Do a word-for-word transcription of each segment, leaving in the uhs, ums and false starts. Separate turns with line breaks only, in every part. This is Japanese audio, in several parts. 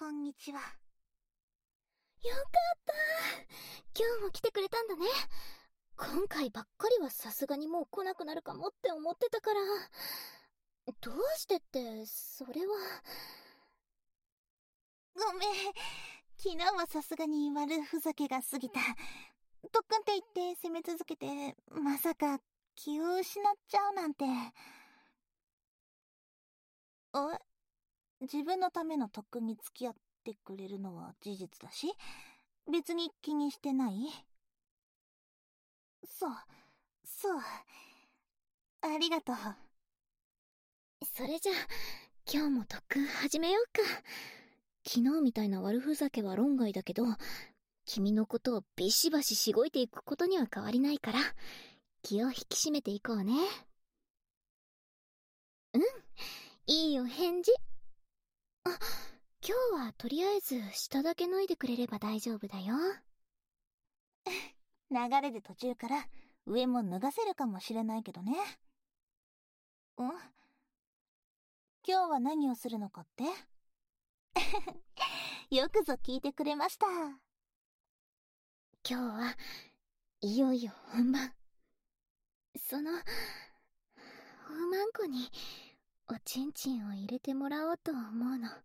こんにちは。よか
った。今日も来てくれたんだね。今回ばっかりはさすがにもう来なくなるかもって思ってたから。どうしてって、それは。
ごめん。昨日はさすがに悪ふざけが過ぎた。特訓って言って攻め続けて、まさか気を失っちゃうなんて。え？自分のための特訓に付き合ってくれるのは事実だし、別に気にしてない？そう、そう。ありがとう。
それじゃあ、今日も特訓始めようか。昨日みたいな悪ふざけは論外だけど、君のことをビシバシしごいていくことには変わりないから、気を引き締めていこうね。うん、いいお返事。あ、今日はとりあえず下だけ脱いでくれれば大丈夫だよ。
流れで途中から上も脱がせるかもしれないけどね。ん？今日は何をするのかってよくぞ聞いてくれました。
今日はいよいよ本番。そのおまんこにおちんちんを入れてもらおうと思うの。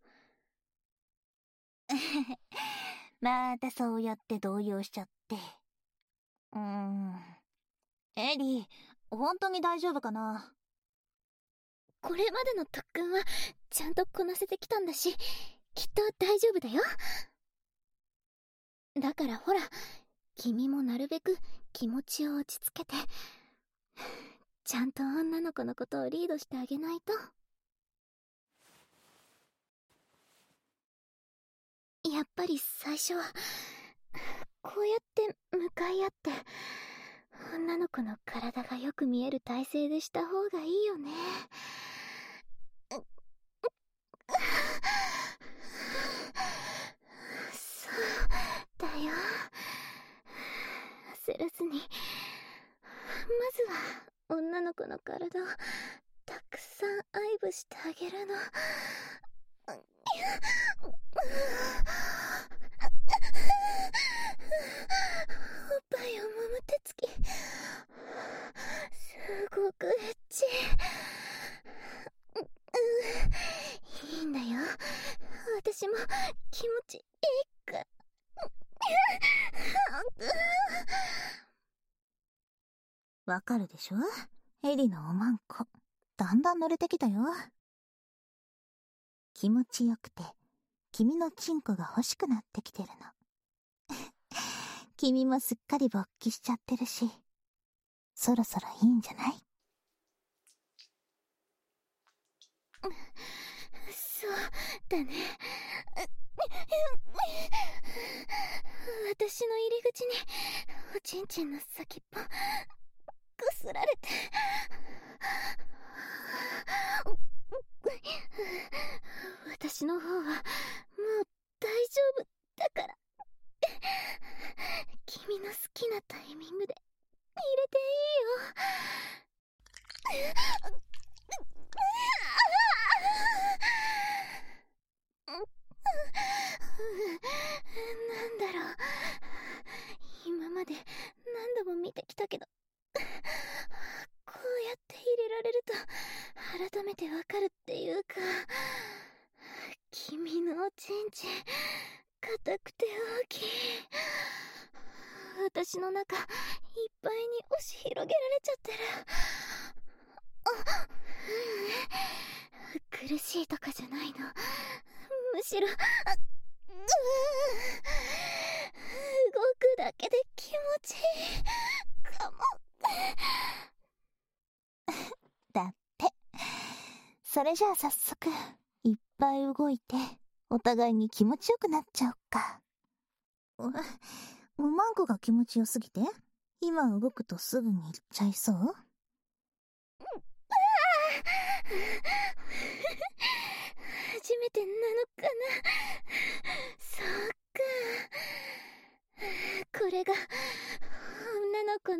またそうやって動揺しちゃって。うーん。エリー、本当に大丈夫かな？
これまでの特訓はちゃんとこなせてきたんだし、きっと大丈夫だよ。だからほら、君もなるべく気持ちを落ち着けて、ちゃんと女の子のことをリードしてあげないと。やっぱり最初はこうやって向かい合って、女の子の体がよく見える体勢でした方がいいよね。そうだよ。焦らずに、まずは女の子の体をたくさん愛撫してあげるの。おっぱいを揉む手つき、すごくエッチ。いいんだよ、私も気持ちいいか。
わかるでしょ？エリのおまんこ、だんだん乗れてきたよ。気持ちよくて、君のチンコが欲しくなってきてるの。君もすっかり勃起しちゃってるし、そろそろいいんじゃない？
そうだね。私の入り口におちんちんの先っぽこすられて、私の方はもう大丈夫だから、君の好きなタイミングで入れていいよ。なんだろう、今まで何度も見てきたけど、こうやって入れられると改めてわかるっていうか、君のおちんちん硬くて大きい。私の中いっぱいに押し広げられちゃってる。あ、うん、苦しいとかじゃないの。むしろ、あ、うー、動くだけで気持ちいいかも。
だって。それじゃあ早速、いっぱい動いて、お互いに気持ちよくなっちゃおうか。お、おまんこが気持ちよすぎて、今動くとすぐに行っちゃいそう？
初めてなのかな。そうか。これが女の子の